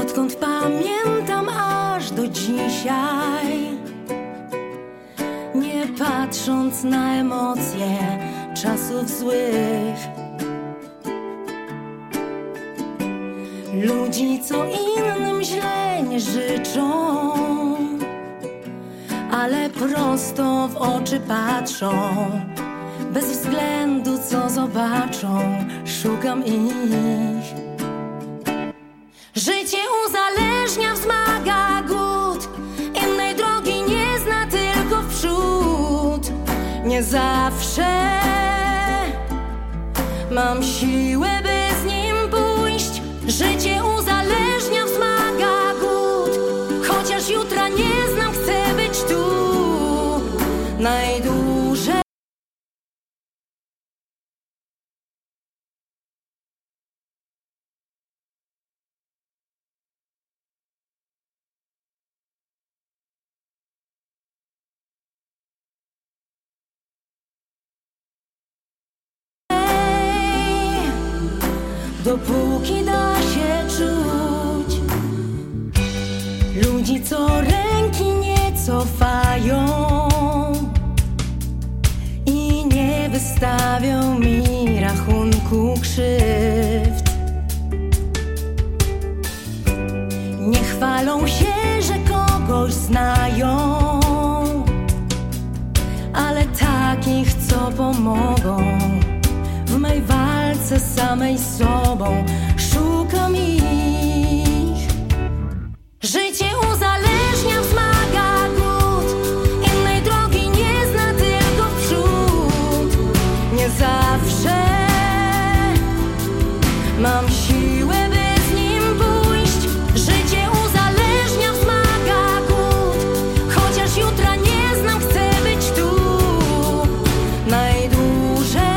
odkąd pamiętam aż do dzisiaj. Nie patrząc na emocje czasów złych, ludzi, co innym źle nie życzą, ale prosto w oczy patrzą, bez względu co zobaczą. Szukam ich. Życie uzależnia, wzmaga głód, innej drogi nie zna, tylko w przód. Nie zawsze mam siłę, by z nim pójść. Życie uzależnia, wzmaga głód, chociaż jutra nie znam, chcę być tu najdłużej. Dopóki da się czuć ludzi, co ręki nie cofają i nie wystawią mi rachunku krzywd. Nie chwalą się, że kogoś znają, ale takich, co pomogą w mej walce samej z sobą. Szukam ich. Życie uzależnia, wzmaga głód, innej drogi nie zna, tylko w przód. Nie zawsze mam siłę, by z nim pójść. Życie uzależnia, wzmaga głód, chociaż jutra nie znam, chcę być tu najdłużej.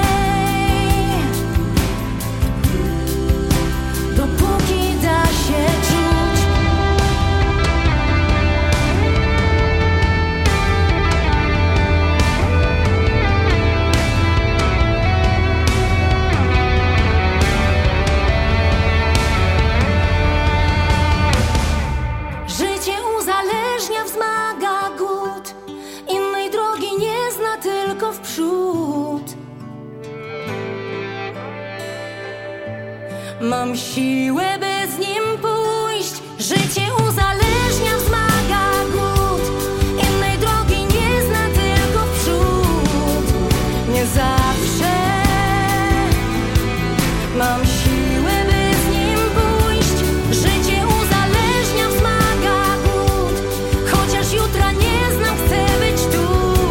Mam siłę, by z nim pójść. Życie uzależnia, wzmaga głód, innej drogi nie zna, tylko w przód. Nie zawsze mam siłę, by z nim pójść. Życie uzależnia, wzmaga głód, chociaż jutra nie znam, chcę być tu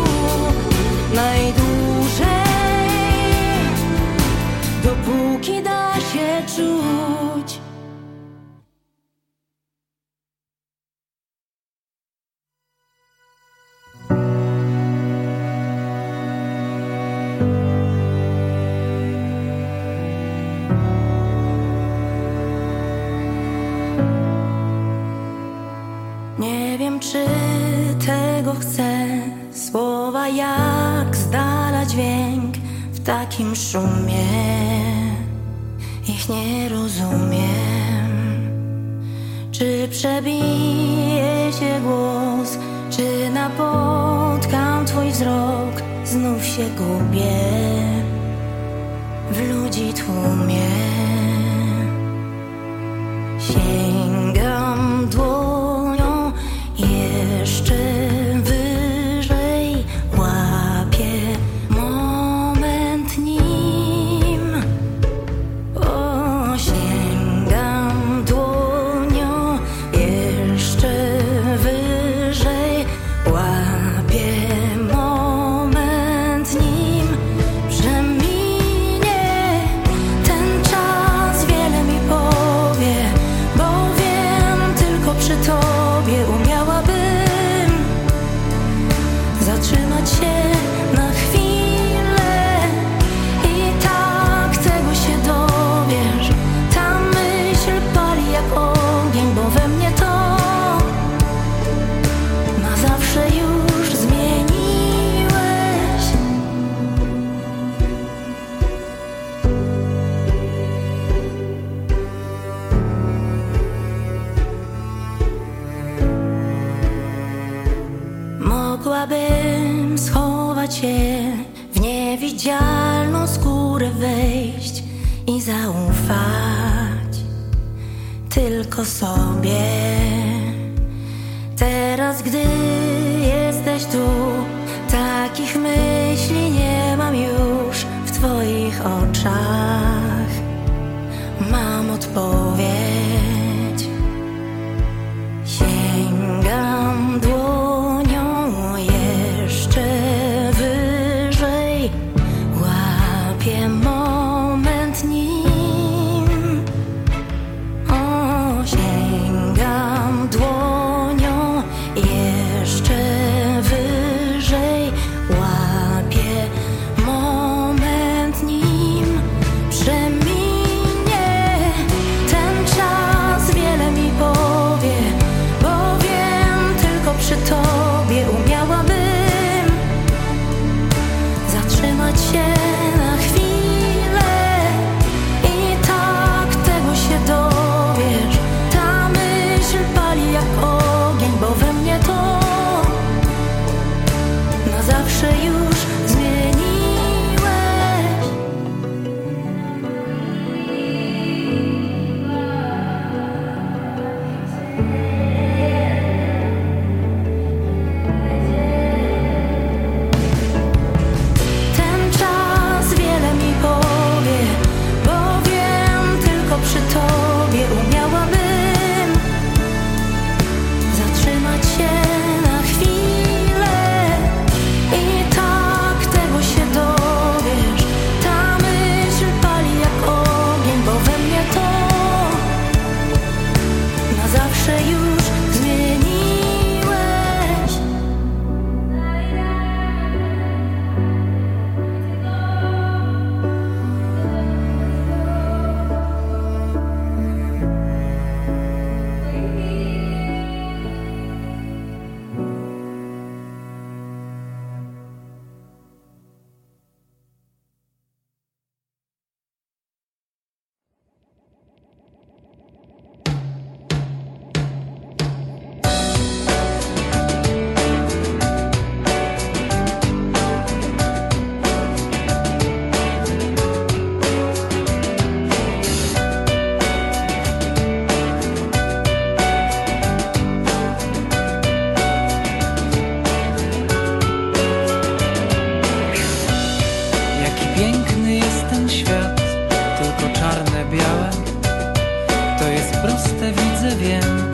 najdłużej. Dopóki da się czuć. Nie wiem, czy tego chcę. Słowa jak z dala dźwięk w takim szumie. Ich nie rozumiem. Czy przebije się głos, czy napotkam twój wzrok, znów się gubię w ludzi tłumie. Sięgam dłonią jeszcze wyżej, łapię moment nim. Sięgam dłonią jeszcze wyżej, łapię moment nim. Przeminie ten czas, wiele mi powie, bo niewidzialną skórę wejść i zaufać tylko sobie. Teraz, gdy jesteś tu, takich myśli nie mam już w twoich oczach. Mam odpowiedź. Sięgam dłonią jeszcze wyżej, łapię moment nim. O, sięgam dłonią jeszcze wyżej, łapię moment nim. Przeminie ten czas, wiele mi powie, bo wiem, tylko przy tobie umiałabym zatrzymać się na chwilę. I tak tego się dowiesz. Ta myśl pali jak ogień, bo we mnie to na zawsze już zmieniłeś. Ten czas wiele mi powie, bo wiem, tylko przy tobie umiałabym zatrzymać się na chwilę. I tak tego się dowiesz. Ta myśl pali jak ogień, bo we mnie to na zawsze już zmieniłeś. Jaki piękny jest ten świat, tylko czarne, białe. To jest proste, widzę, wiem.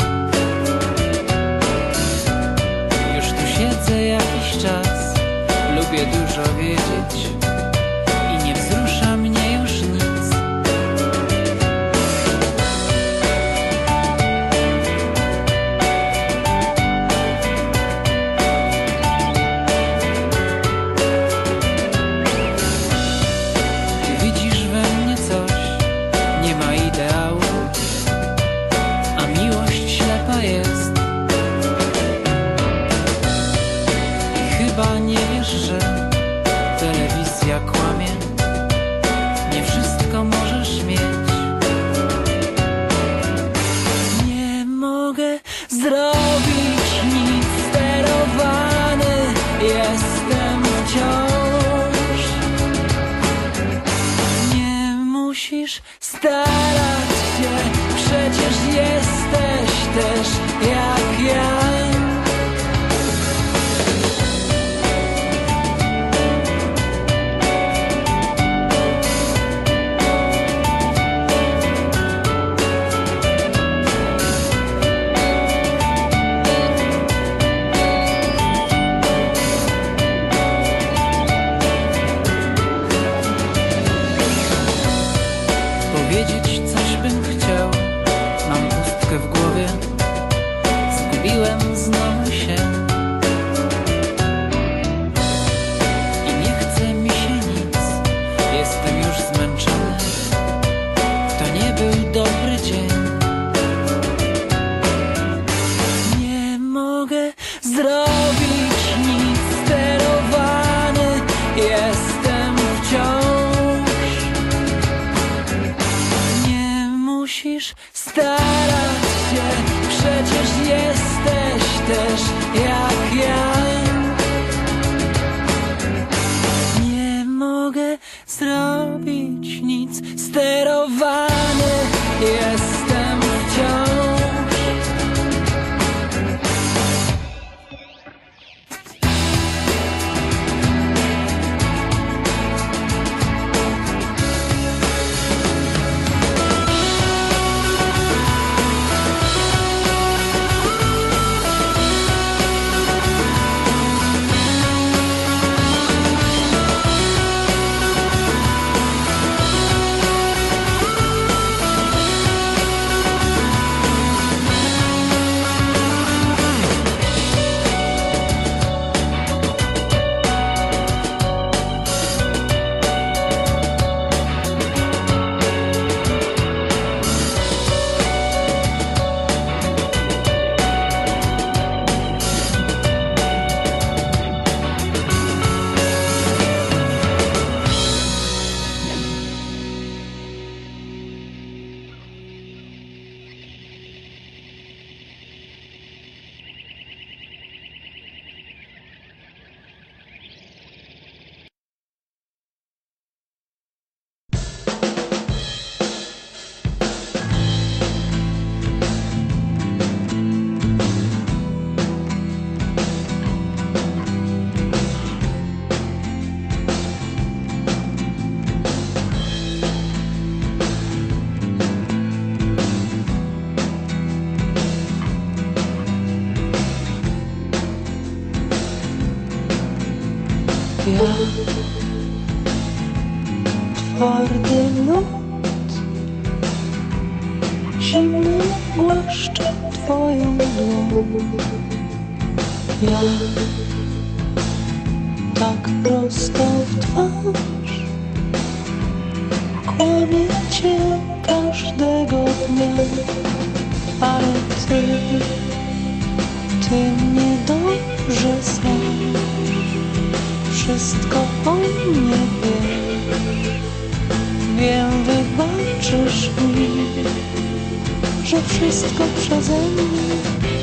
Już tu siedzę jakiś czas, lubię dużo wiedzieć i nie wzrusza mnie już nic. Ty widzisz we mnie coś, nie ma ideału, a miłość ślepa jest. I chyba nie wiesz, że telewizja kłamie. Nie wszystko możesz mieć. Nie mogę zrobić nic, sterowany jestem wciąż. Nie musisz starać się, przecież jesteś też jak ja. Powiedzieć coś bym chciał, mam pustkę w głowie, zgubiłem znowu się. I nie chce mi się nic, jestem już zmęczony. To nie był dobry dzień. Nie mogę zrobić nic, sterowany jestem wciąż. Nie musisz starać się, przecież jesteś też jak ja. Nie mogę zrobić nic. Sterowany jestem wciąż. Ja, twardy lód, zimny głaszczę twoją dłoń. Ja, tak prosto w twarz, kłamię cię każdego dnia, ale ty mnie dobrze znasz. Wszystko o mnie wiesz, wiem, wybaczysz mi, że wszystko przeze mnie.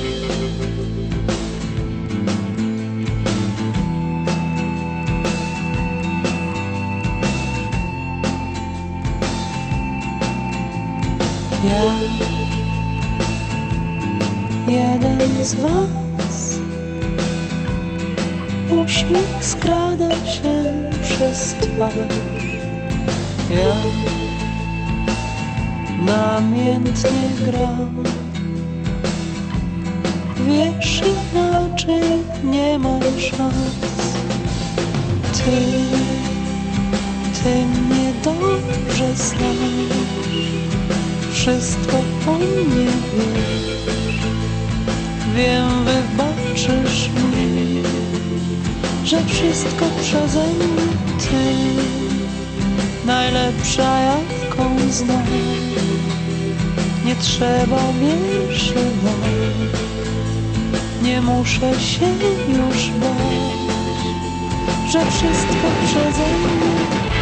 Ja, jeden z was, uśmiech skrada się przez twarz. Ja namiętnie gram, wiesz, inaczej nie mam szans. Ty mnie dobrze znasz, wszystko o mnie wiesz, wiem, wybaczysz mi, że wszystko przeze mnie ty, najlepsza jaką znam. Nie trzeba wierszy dać, nie muszę się już bać, że wszystko przeze mnie.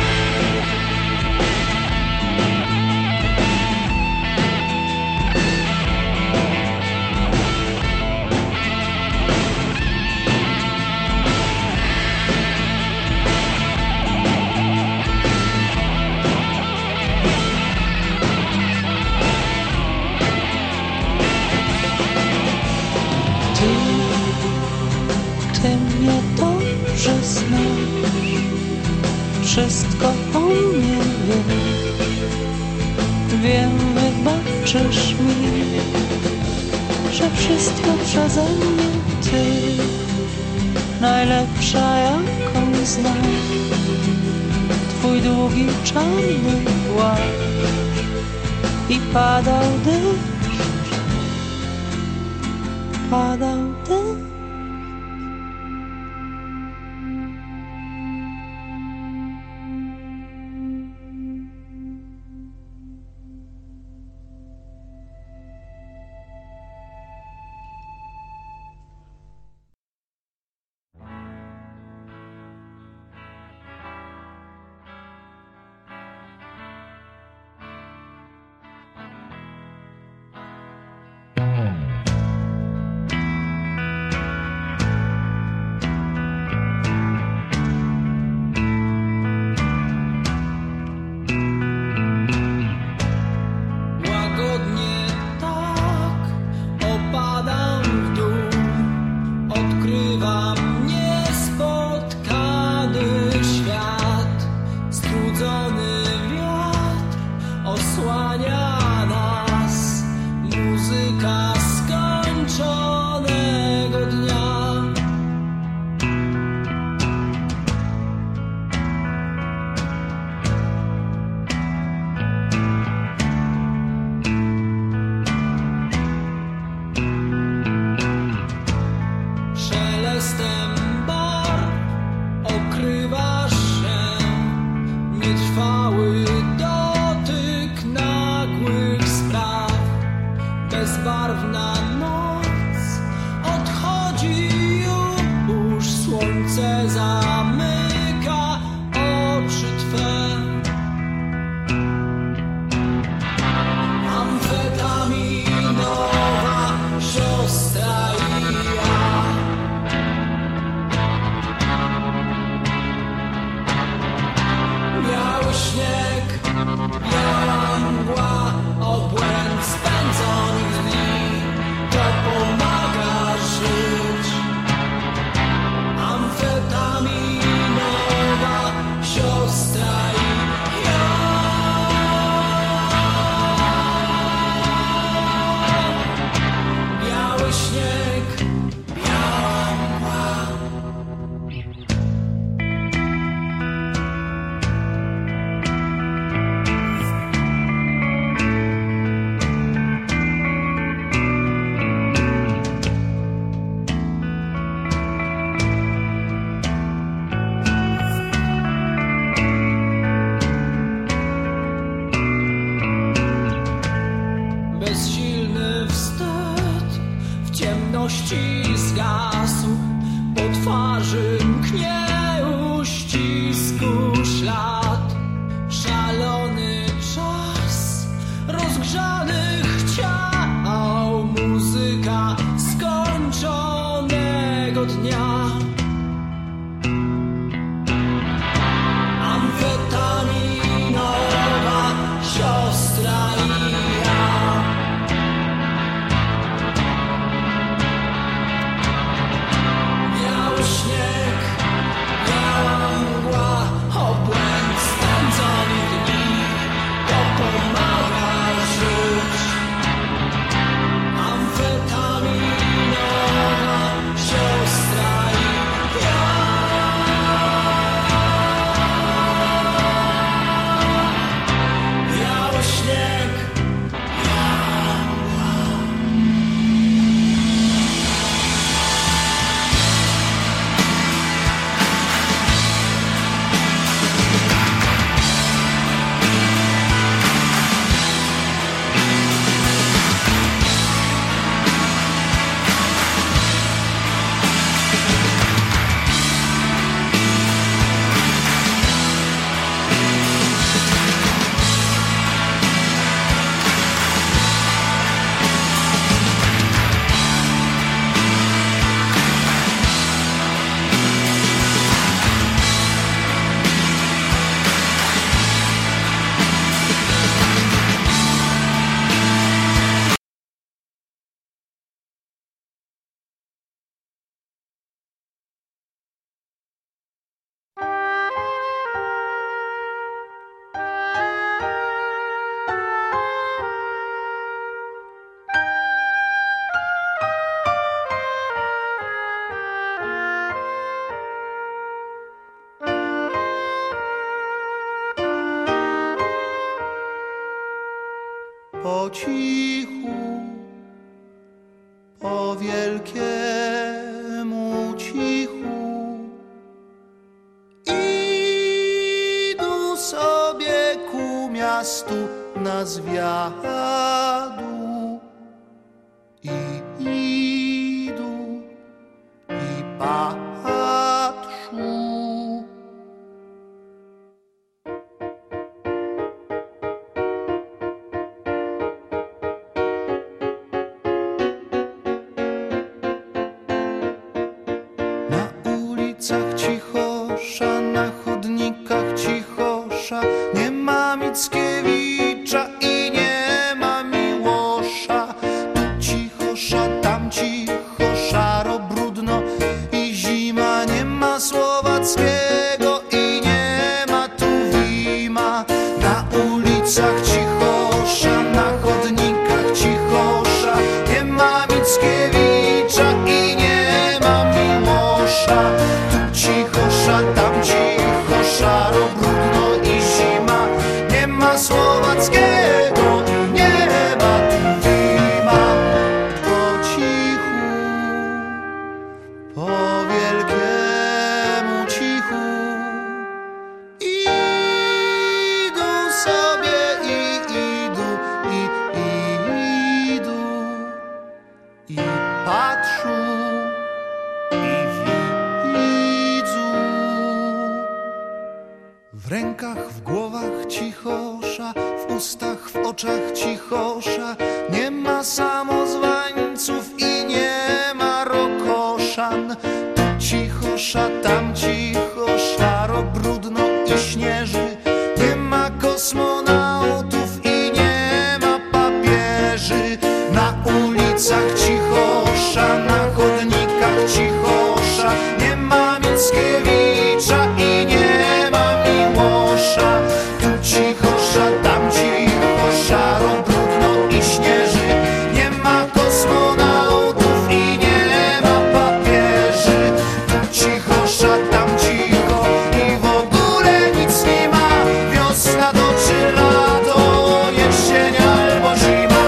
Ty mnie dobrze znasz, wszystko o mnie wiesz, wiem, wybaczysz mi, że wszystko przeze mnie ty, najlepsza jaką znam. Twój długi czarny płaszcz i padał deszcz, padał deszcz. zgania nas muzyka skończonego dnia. Szelestem barw okrywasz się, nietrwały dotyk nagłych spraw. Bezbarwna noc odchodzi już, słońce zamyka oczy twe. Amfetaminowa siostra i ja. Biały śnieg, biała mgła, obłęd spędzonych dni, to pomaga żyć. Amfetaminowa siostra i ja. Biały śnieg, biała mgła. Bezsilny wstyd w ciemności zgasł, po twarzy mknie uścisku ślad. Szalony czas rozgrzanych ciał, muzyka skończonego dnia. Amfetaminowa siostra i ja. Biały śnieg, biała mgła, obłęd spędzonych dni, to pomaga żyć. Amfetaminowa siostra i ja. Biały śnieg, biała mgła. Po cichu, po wielkiemu cichu, idą sobie ku miastu na zwiadu. I idą i patrzą. Cichosza, na chodnikach cichosza, nie ma Mickiewicza i nie ma Miłosza. oczach cichosza, nie ma samozwańców i nie ma rokoszan. Tu cichosza, tam cicho, szaro, brudno i śnieży. Nie ma kosmonautów i nie ma papieży. Na ulicach cichosza, na chodnikach cichosza. Nie ma Mickiewicza i nie ma Miłosza. Tu cichosza, tam cicho, szaro, brudno i śnieży. Nie ma kosmonautów i nie ma papieży. Tu cichosza, tam cicho i w ogóle nic nie ma. Wiosna to czy lato, jesień albo zima.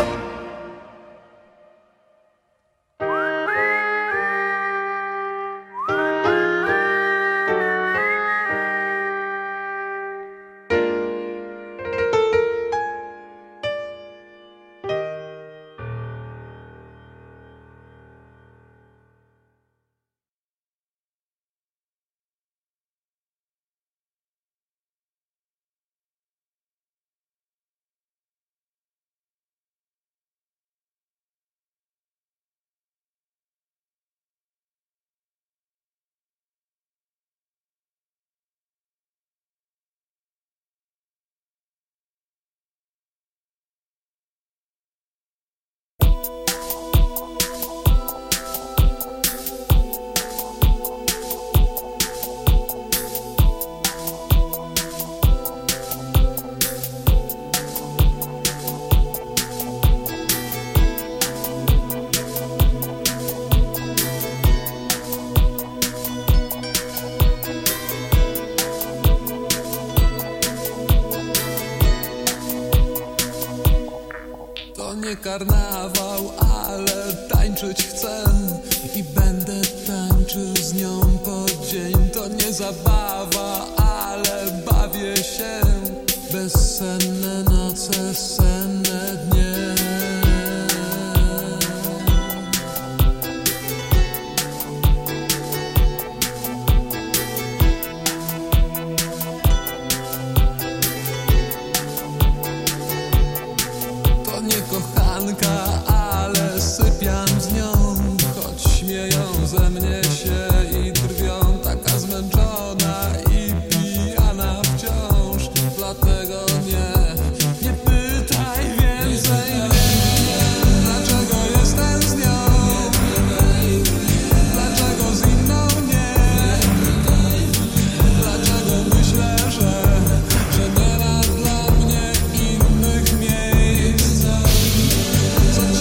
To nie karnawał, ale tańczyć chcę i będę tańczył z nią po dzień. To nie zabawa, ale bawię się. Bezsenne noce, senne dnie. To nie kochanka, ale sypiam z nią. Choć śmieją ze mnie się i drwią. Taka zmęczona i pijana wciąż. Dlatego nie pytaj więcej mnie. Dlaczego jestem z nią? Dlaczego z inną nie? Dlaczego myślę, że nie ma dla mnie innych miejsc? Co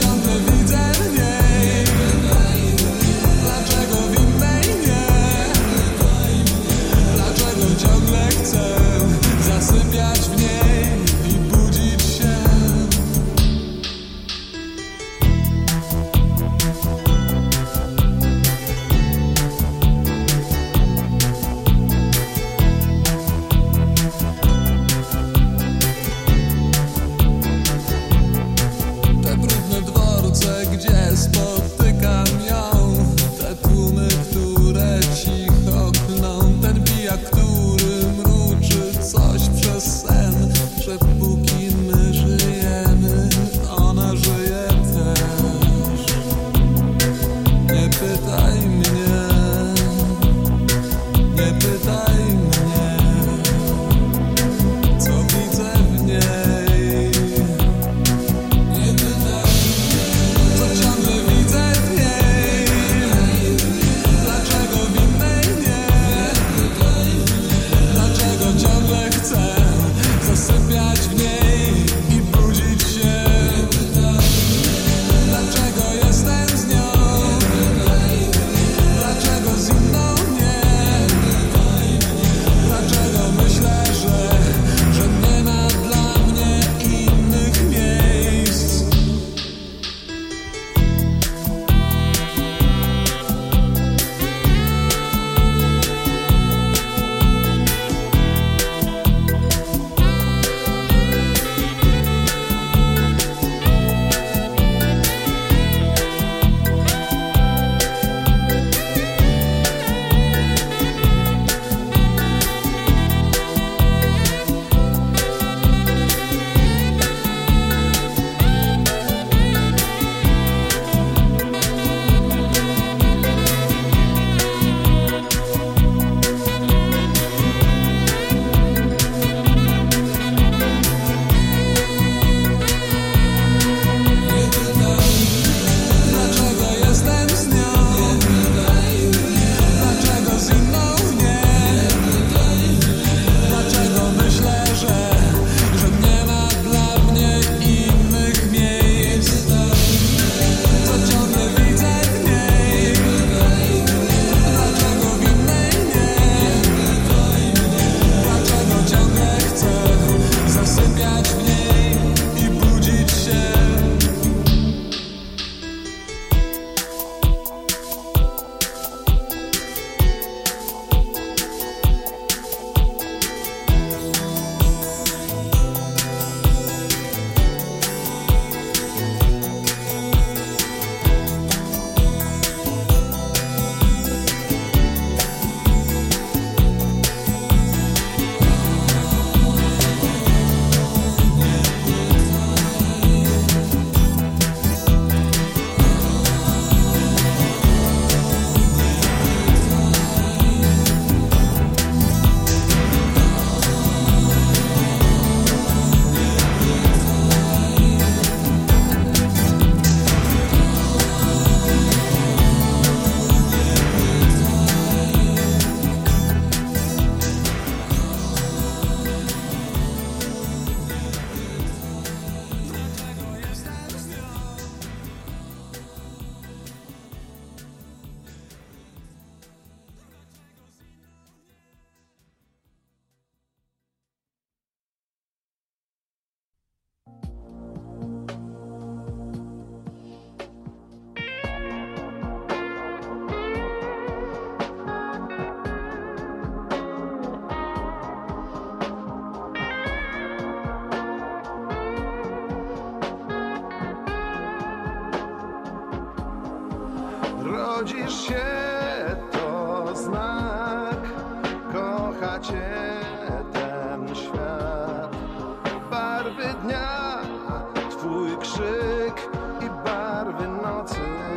rodzisz się, to znak, kocha cię ten świat. Barwy dnia, twój krzyk i barwy nocy.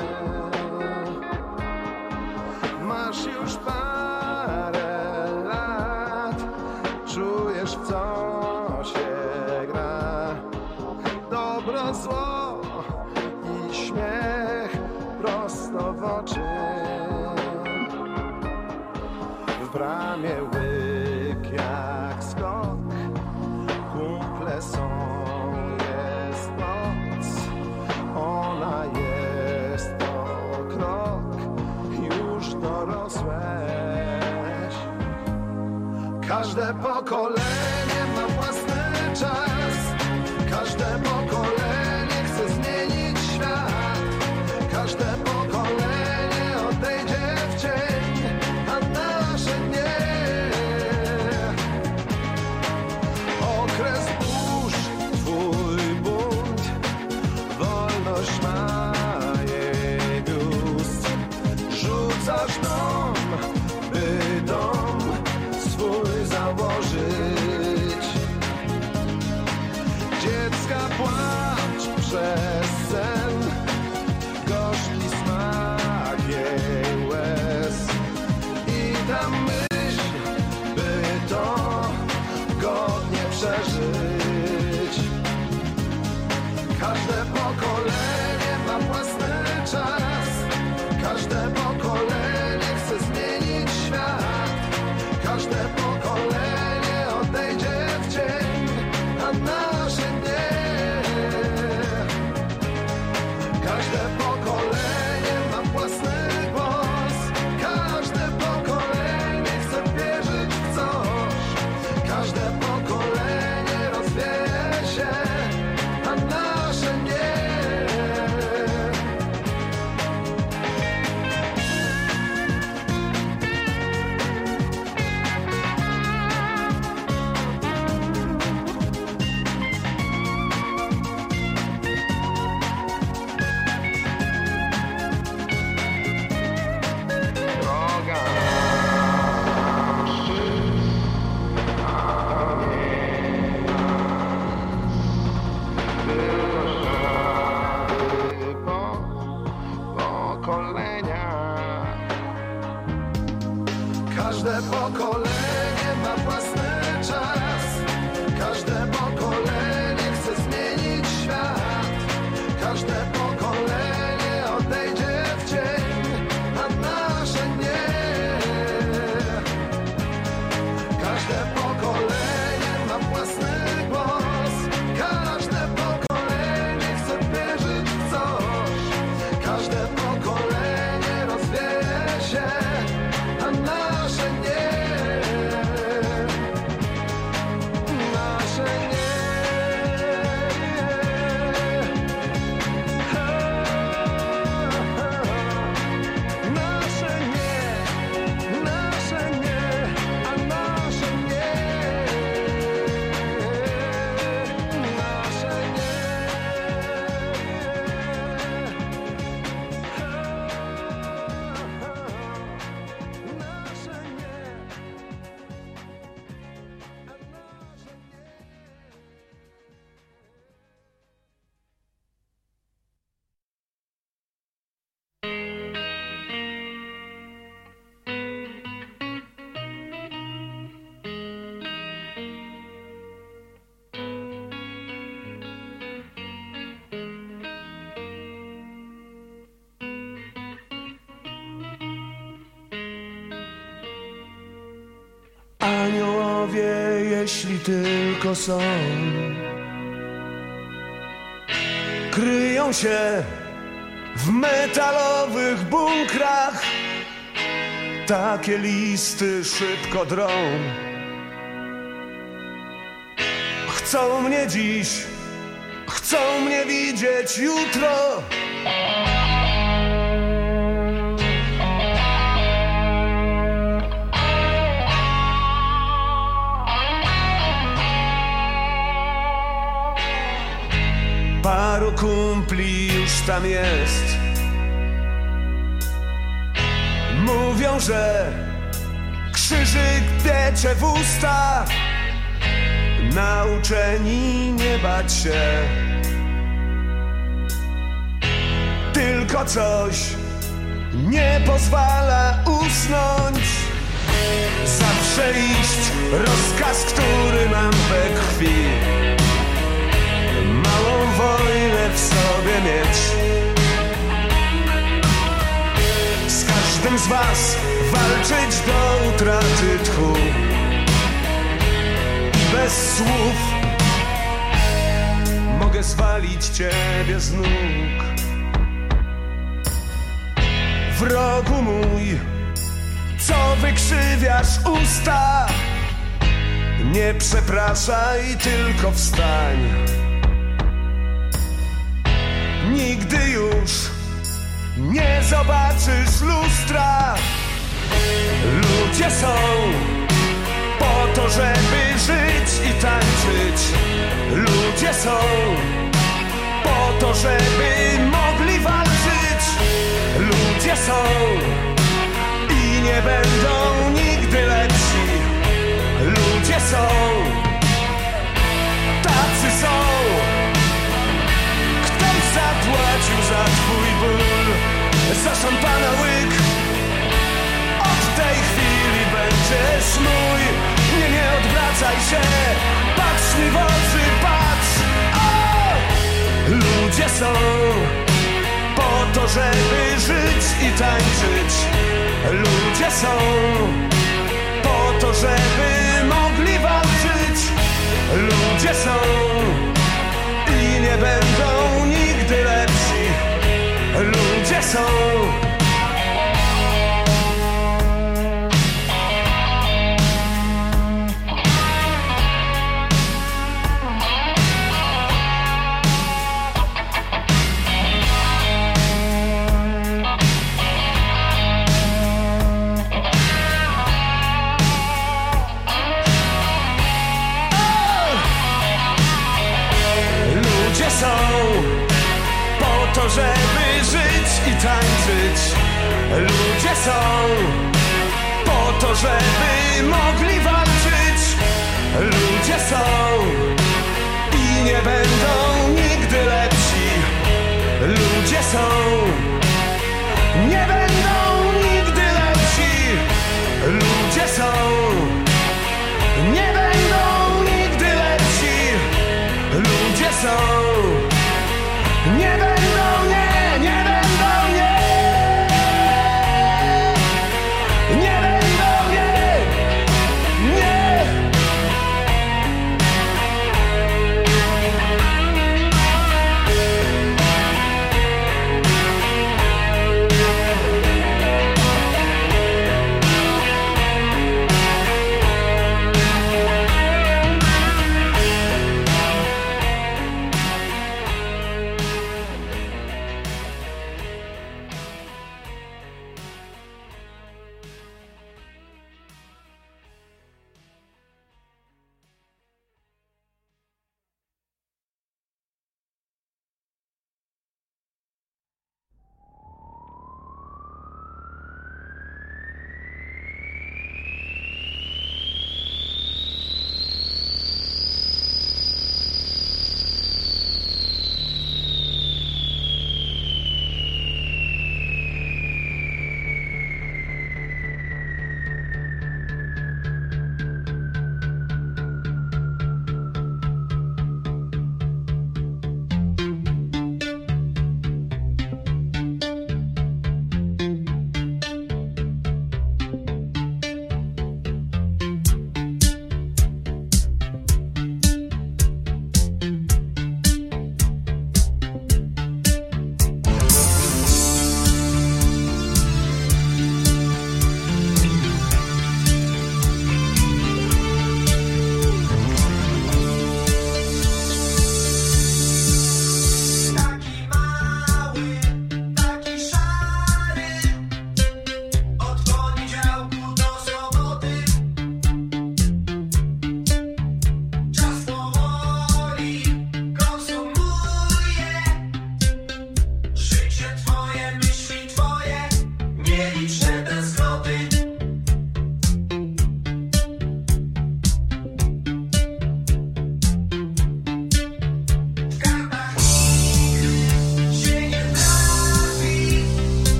Masz już parę lat, czujesz w co się gra. Dobro, zło i śmiech prosto w oczy. W bramie łyk jak skok, kumple są, jest noc. Ona jest o krok, już dorosłeś. Każde pokolenie ma własny czas. Każde pokolenie chce zmienić świat. Każde pokolenie odejdzie w cień, a nasze nie. Okres burz, twój bunt, wolność ma jej biust. Rzucasz dom, by dom swój założyć. Dziecka płacz przez sen, gorzki smak jej łez. I ta myśl, by to godnie przeżyć. Każde pokolenie ma własny czas. Każde pokolenie chce zmienić świat. Każde pokolenie odejdzie w cień, a nasze nie. Każde pokolenie ma własny głos. Każde pokolenie chce wierzyć w coś. Każde pokolenie rozwieje się, a nasze nie. Droga pokolenia. Każde pokolenie ma własny czas. Każde pokolenie chce zmienić świat. Każde pokolenie odejdzie w cień, a nasze nie. Każde pokolenie ma własny głos. Każde pokolenie chce wierzyć w coś. Każde pokolenie rozwieje się, a nasze nie. Nasze nie. Nasze nie. Nasze nie, a nasze nie. Nasze nie. Nasze nie. Aniołowie, jeśli tylko są, kryją się w metalowych bunkrach. Takie listy szybko drą. Chcą mnie dziś, chcą mnie widzieć jutro. Paru kumpli już tam jest. Mówią, że krzyżyk piecze w usta, nauczeni nie bać się. Tylko coś nie pozwala usnąć, zawsze iść rozkaz, który nam we krwi. Małą wojnę w sobie mieć. Z każdym z was walczyć do utraty tchu. I bez słów mogę zwalić ciebie z nóg. Wrogu mój, co wykrzywiasz usta, nie przepraszaj, tylko wstań. Nigdy już nie zobaczysz lustra. Ludzie są po to, żeby żyć i tańczyć. Ludzie są po to, żeby mogli walczyć. Ludzie są i nie będą nigdy lepsi. Ludzie są, tacy są. Ktoś zapłacił za twój ból, za szampana łyk. Od tej chwili będziesz mój. Nie odwracaj się, patrz mi w oczy, patrz. O! Ludzie są po to, żeby żyć i tańczyć. Ludzie są po to, żeby mogli walczyć. Ludzie są i nie będą nigdy lepsi. Ludzie są. Są po to, żeby żyć i tańczyć. Ludzie są po to, żeby mogli walczyć. Ludzie są i nie będą nigdy lepsi. Ludzie są, nie będą nigdy lepsi. Ludzie są, nie będą nigdy lepsi. Ludzie są. Nie będą, nie będą, nie będą, nie.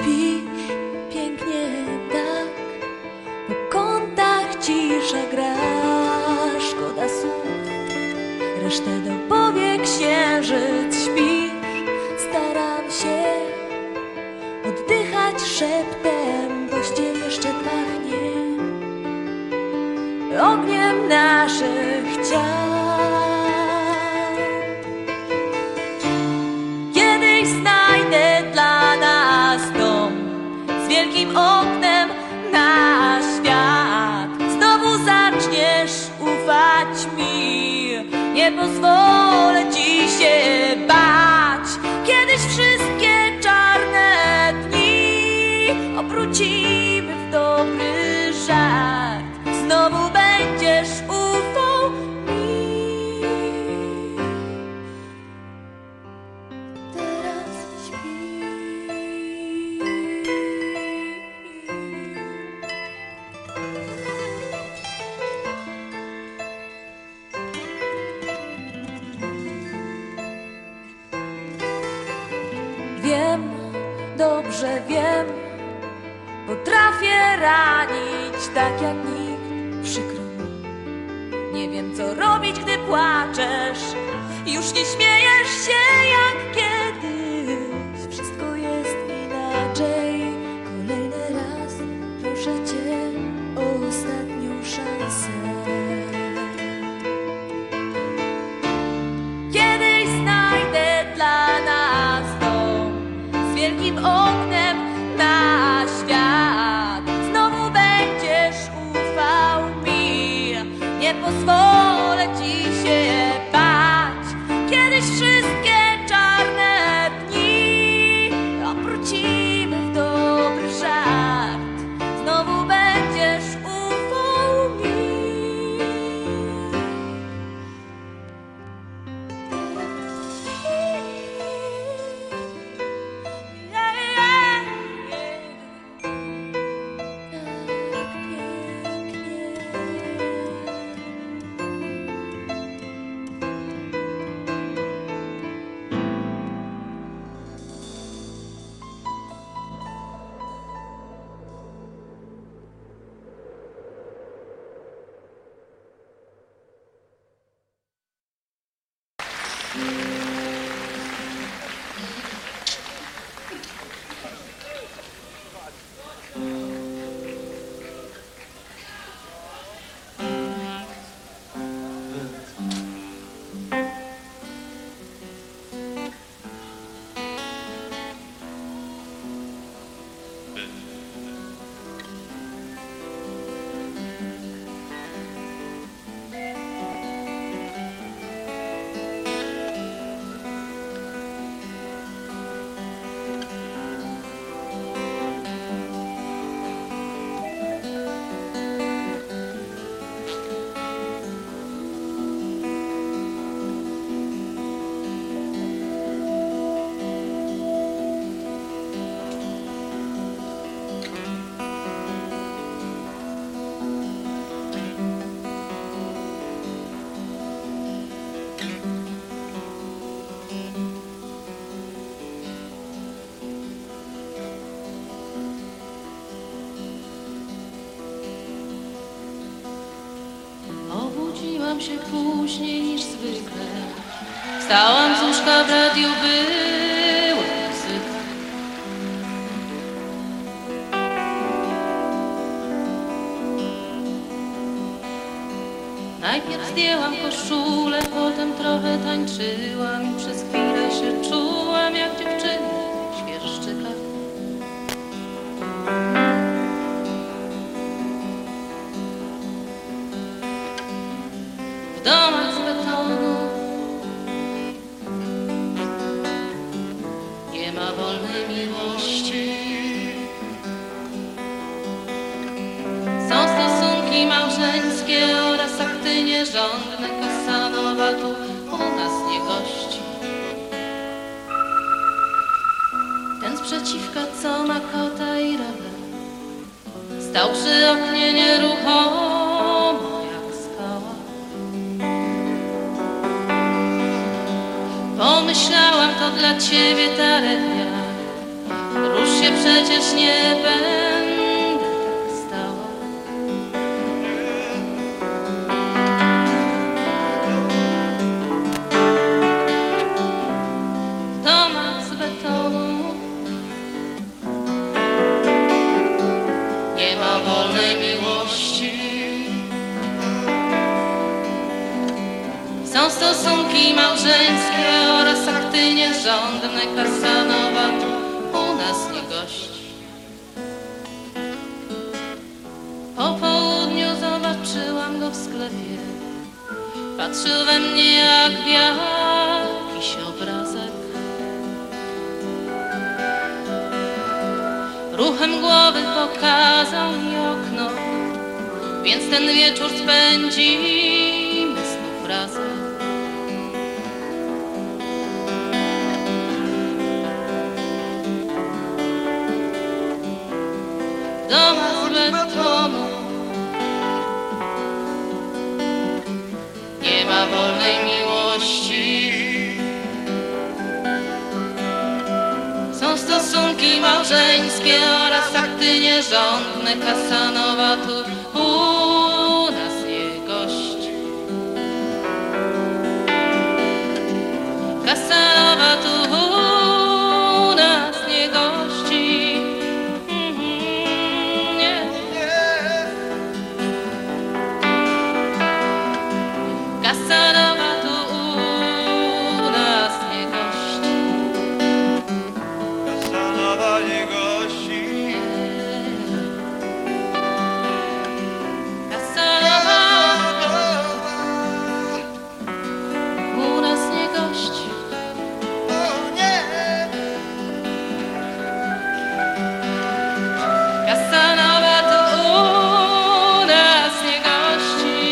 śpisz pięknie tak, po kątach cisza gra, szkoda słów, resztę dopowie księżyc. Śpisz, staram się oddychać szeptem, pościel jeszcze pachnie ogniem naszych ciał. Kiedyś znajdę dla nas dom z wielkim oknem na świat. Znowu zaczniesz ufać mi, nie pozwolę ci się bać. Kiedyś wszystkie czarne dni obrócimy w dobry żart. Znowu będziesz ufał mi. Teraz śpi. Wiem, dobrze wiem, potrafię ranić tak jak nikt. Przykro mi, nie wiem co robić, gdy płaczesz. Już nie śmiejesz się jak kiedyś. Wszystko jest inaczej. Kolejny raz proszę cię o ostatnią szansę. Kiedyś znajdę dla nas dom z wielkim oknem na świat. Znowu będziesz ufał mi, nie pozwolę ci się bać. Kiedyś wszystkie czarne dni obrócimy w dobry żart. Znowu będziesz ufał mi. Obudziłam się później niż zwykle. Wstałam z łóżka, w radiu była muzyka. Najpierw zdjęłam koszulę, potem trochę tańczyłam i przez chwilę się czułam jak dziewczyna w świerszczykach. W domach z betonu nie ma wolnej miłości. Są stosunki małżeńskie oraz akty nierządne. Kasanowa tu u nas nie gości. Ten sprzeciwka, co ma kota i rower, stał przy oknie nieruchomo jak skała. Pomyślałam, to dla ciebie ta relia, Rusz się, przecież nie będę tak stała. W domach z betonu nie ma wolnej miłości. Są stosunki małżeńskie oraz akty nierządne. Kasanowa u nas nie gości. Po południu zobaczyłam go w sklepie. Patrzył we mnie jak w jakiś obrazek. Ruchem głowy pokazał mi okno, więc ten wieczór spędzimy znów razem. W domach z betonu nie ma wolnej miłości. Są stosunki małżeńskie oraz akty nierządne. Kasanowa tu u nas nie gości. Kasanowa tu u nas nie gości. Nie. Kasanowa tu u nas nie gości. Kasanowa nie gości. Kasanowa u nas nie gości. Kasanowa to u nas nie gości.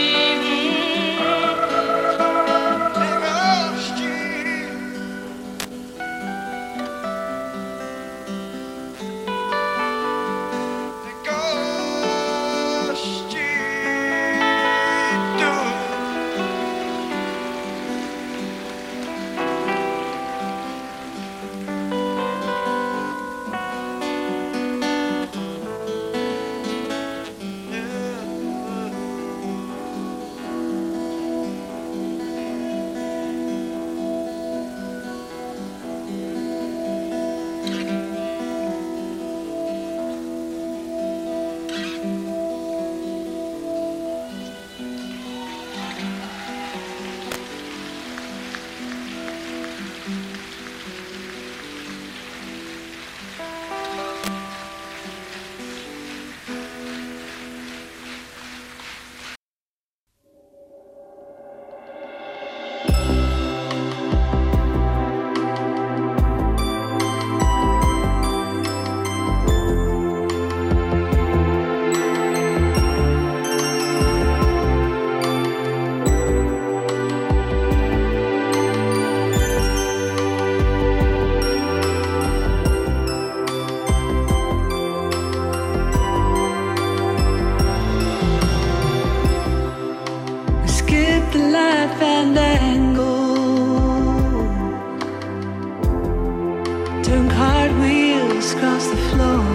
Skip the life and angle, turn cartwheels across the floor.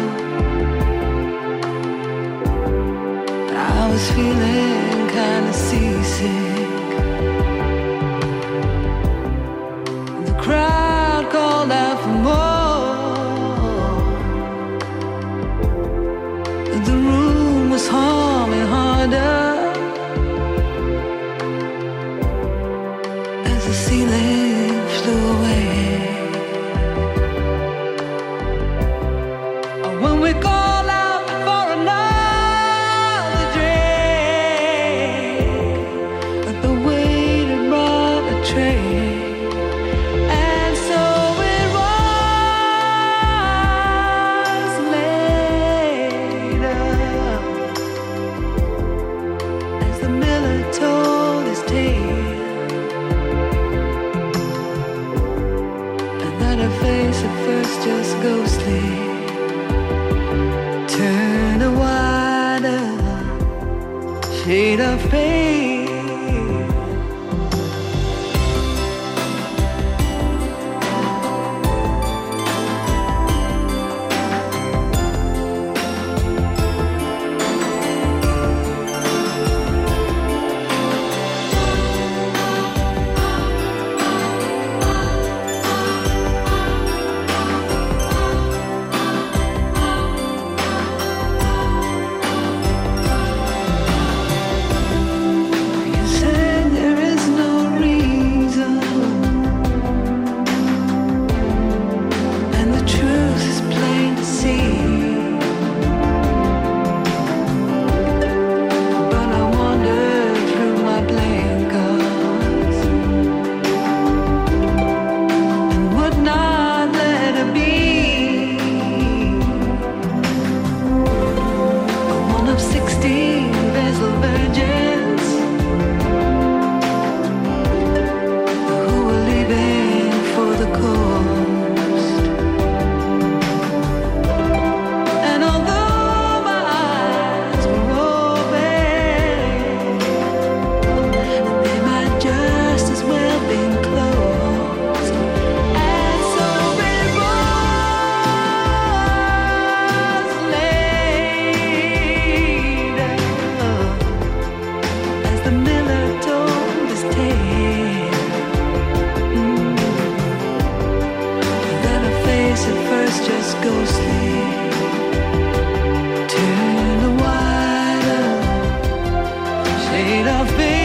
I was feeling kinda seasick. The crowd called out for more. The room was humming harder as the ceiling flew away. When we call out for another drink, the waiter brought a tray, and so it was later as the miller told his tale. Her face at first just ghostly turned a wider shade of pale. ghostly. Turn a wider shade of beige.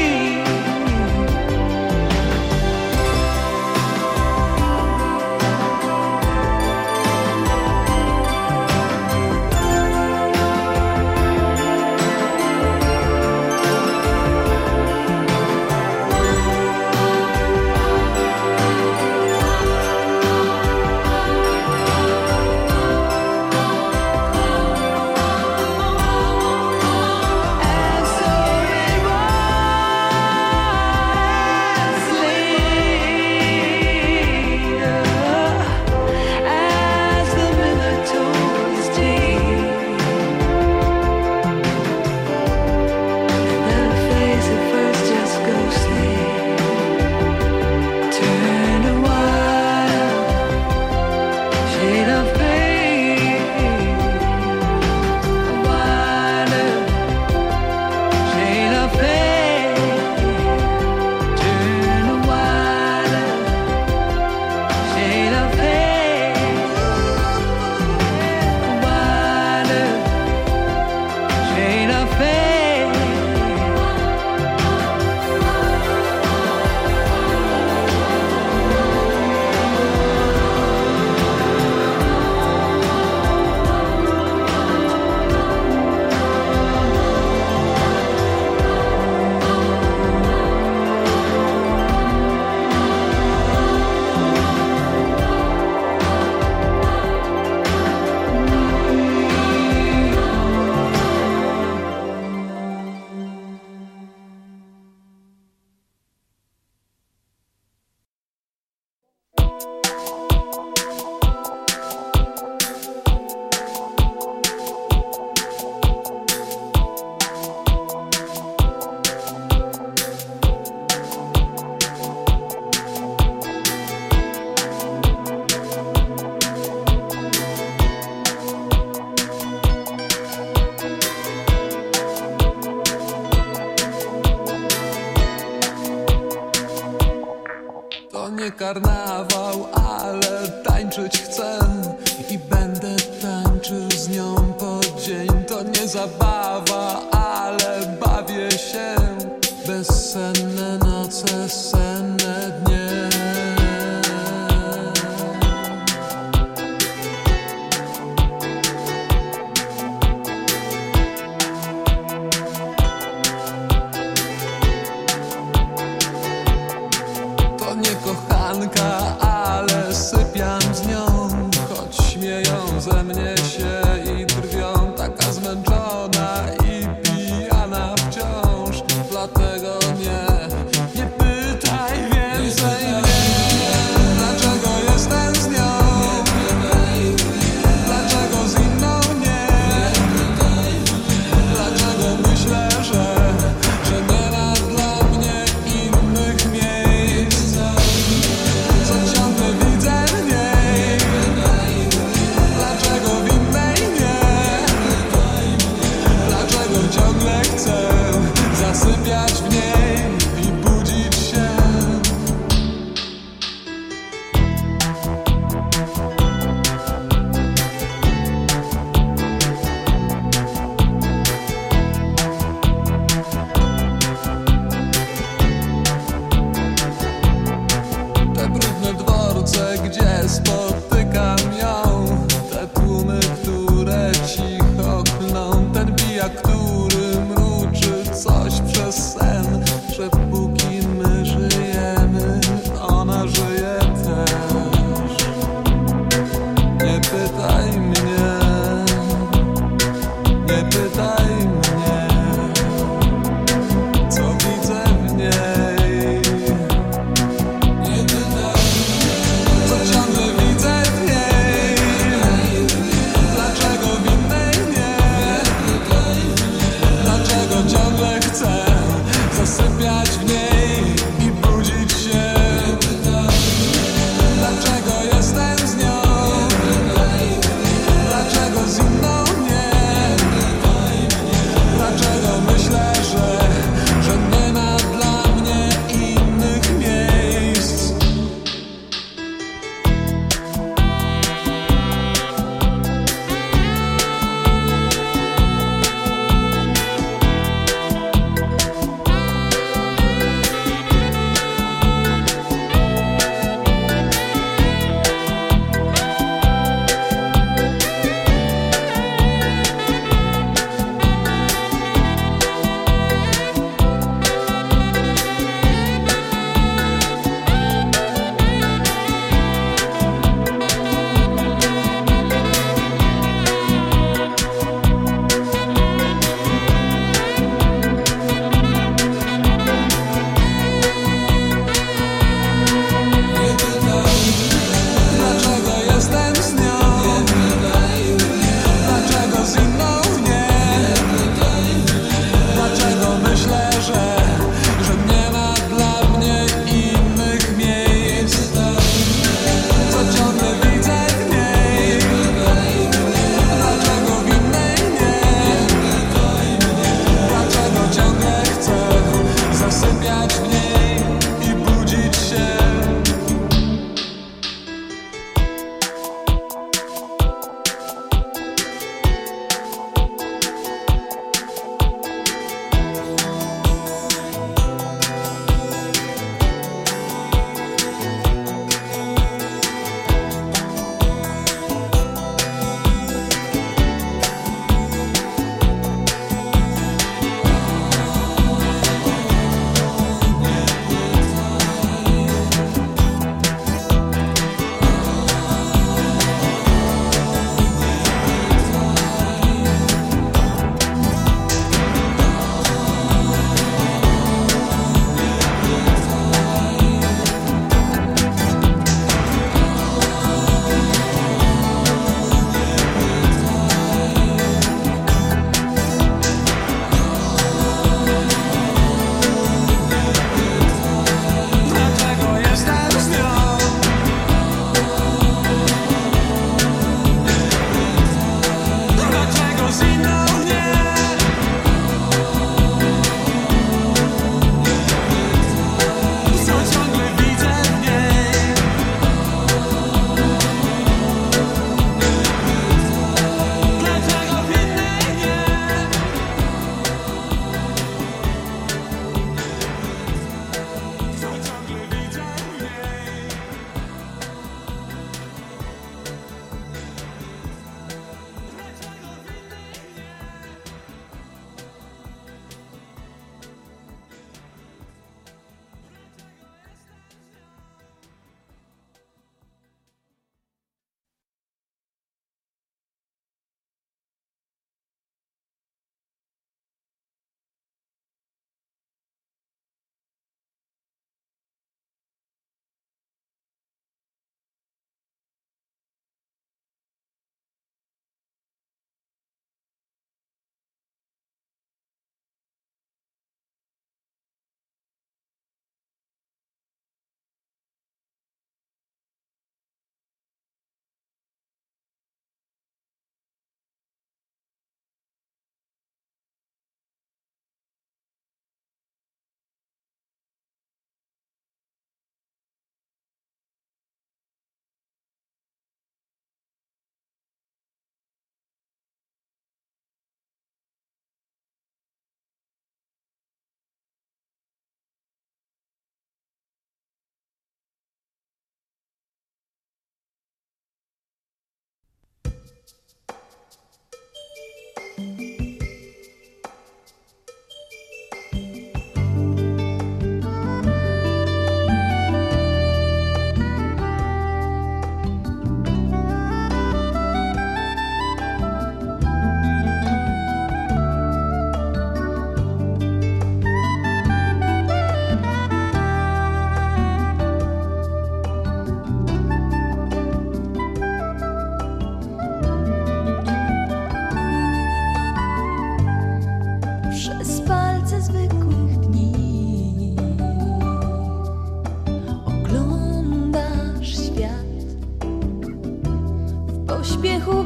Karnawał, ale tańczyć chcę i będę tańczył z nią po dzień. To nie zabawa, ale bawię się. Bezsenne noce, senne dnie. To nie kochanka, ale sypiam z nią, choć śmieją ze mnie się i drwią. Taka zmęczona i pijana wciąż, dlatego nie pytaj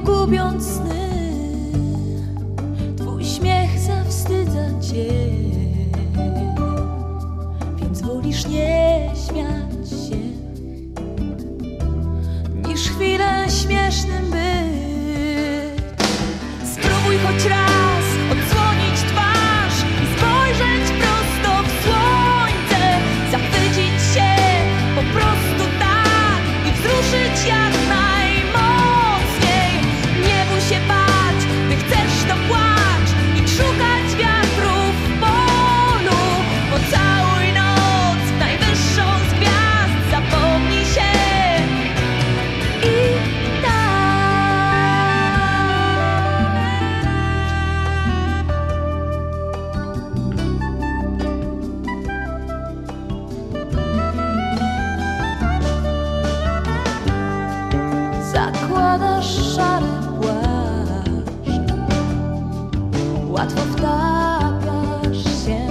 gubiąc sny. Twój śmiech zawstydza cię, więc wolisz nie śmiać się, niż chwilę śmiesznym być. Spróbuj choć raz odsłonić twarz i spojrzeć prosto w słońce, zachwycić się po prostu tak i wzruszyć jak najmocniej. Nie bój się bać, gdy chcesz to płacz i szukać wiatrów w polu. Pocałuj noc, najwyższą z gwiazd, zapomnij się i zakładasz szary płaszcz, łatwo wtapiasz się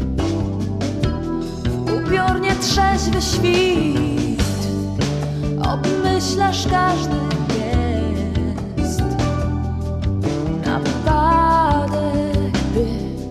w upiornie trzeźwy świt. Obmyślasz każdy gest na wypadek, by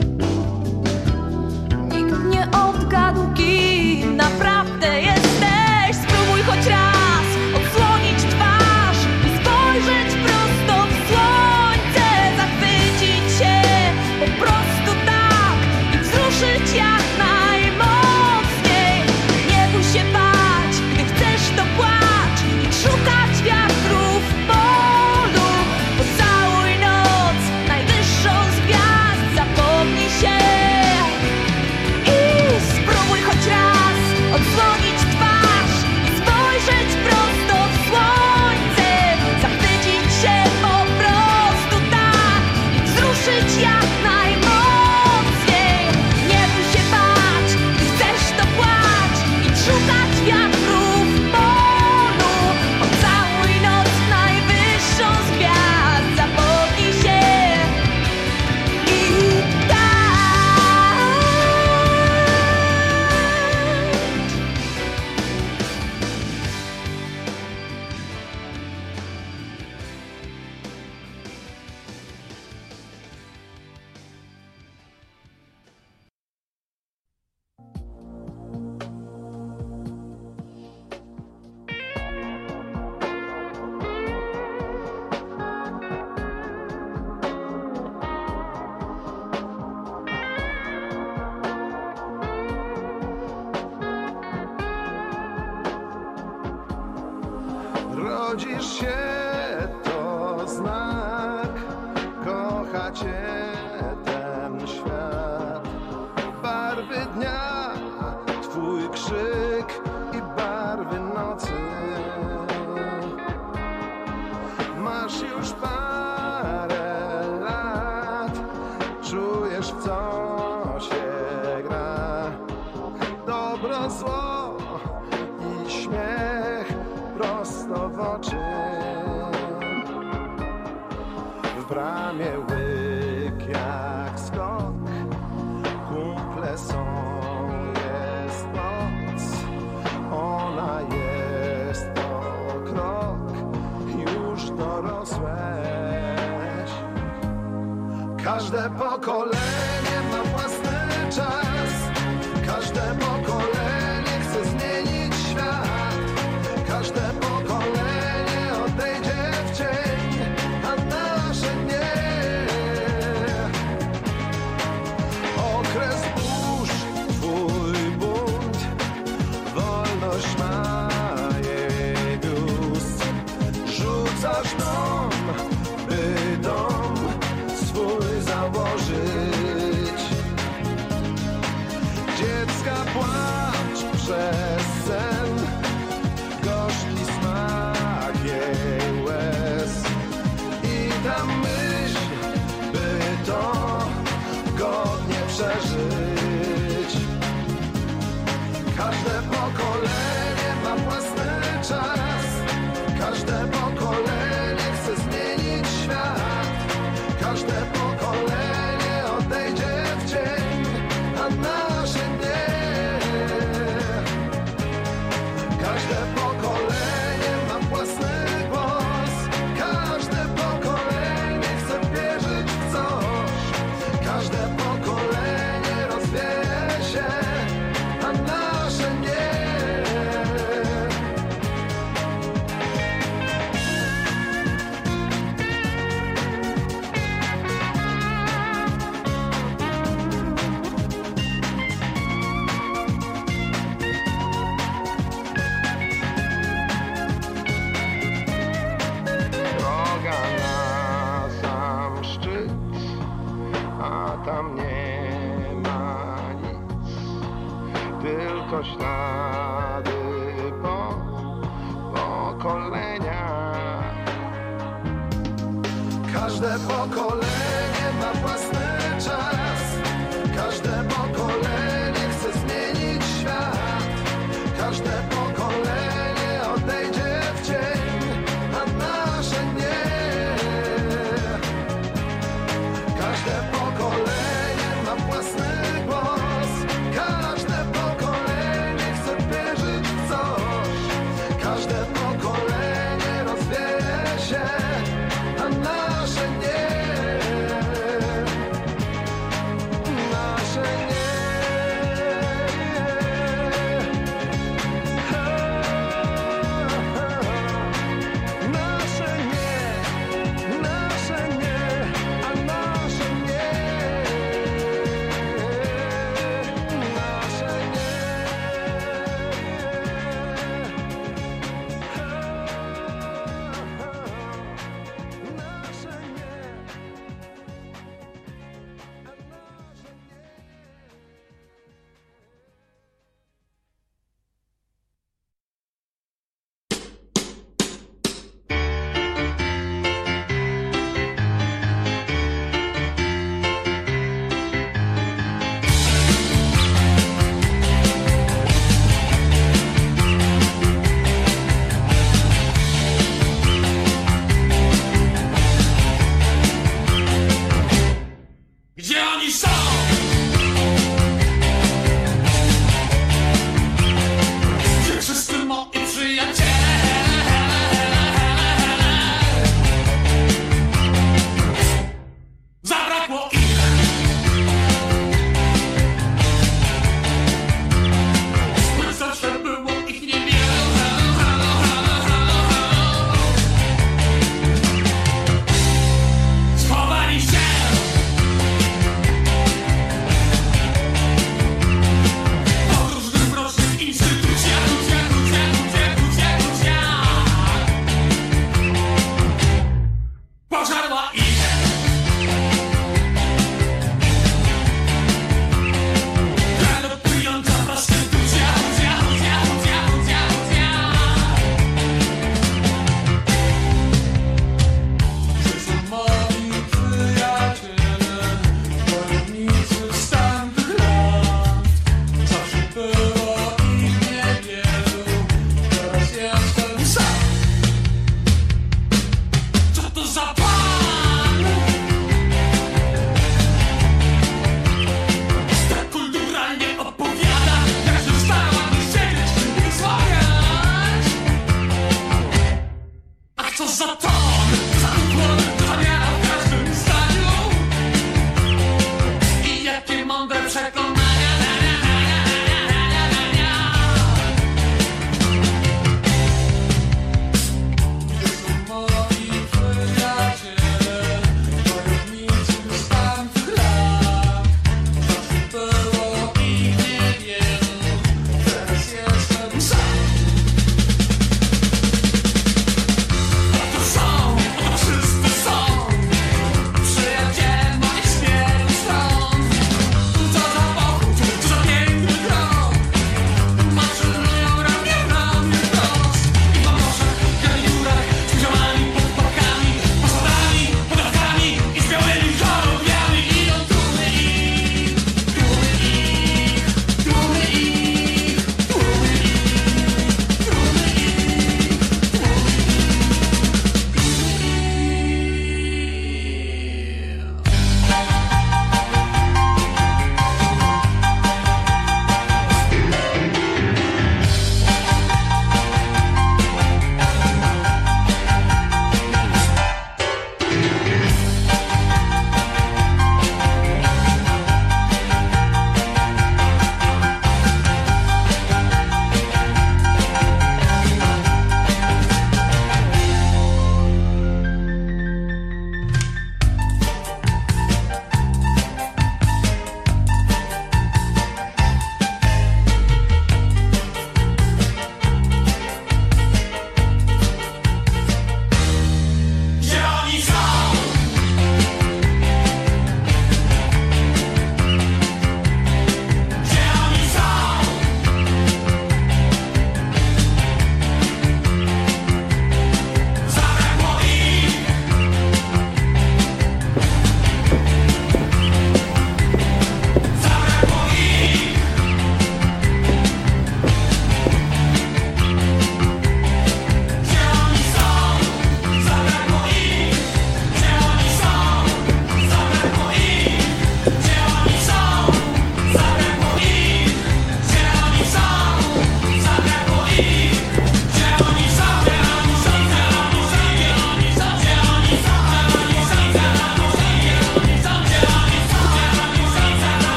nikt nie odgadł, kim naprawdę jesteś. Spróbuj choć raz odsłonić twarz i spojrzeć prosto w słońce, zachwycić się po prostu tak i wzruszyć jak najmocniej. Nie bój się bać, gdy chcesz to płacz i szukać wiatrów w polu. Pocałuj noc, najwyższą z gwiazd, zapomnij się i spróbuj choć raz odsłonić twarz i spojrzeć prosto w słońce, zachwycić się po prostu tak i wzruszyć jak najmocniej. Nie bój się bać, gdy chcesz to płacz i szukać wiatrów w polu. Pocałuj noc, najwyższą z gwiazd, zapomnij się i Rodzisz się, to znak, kocha cię ten świat. Barwy dnia, twój krzyk i barwy nocy. Masz już parę lat, czujesz w co się gra. Dobro, zło i śmiech prosto w oczy. W bramie łyk jak skok, kumple są, jest noc. Ona jest to krok, już dorosłeś. Każde pokolenie ma własny czas, każde pokolenie chce zmienić świat. Każde pokolenie odejdzie w cień, a nasze nie. Okres burz, twój bunt, wolność ma jej gust. Rzucasz dom, by dom swój założyć. Dziecka płacz przez sen, gorzki smak jej łez. I ta myśl, by to godnie przeżyć. Każde pokolenie ma własny czas, każde pokolenie chce Każde pokolenie odejdzie w cień, a nasze nie. Każde pokolenie ma własny głos. Każde pokolenie chce wierzyć w coś. Każde pokolenie rozwieje się, a nasze nie. Nasze nie.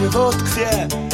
żywot tkwie.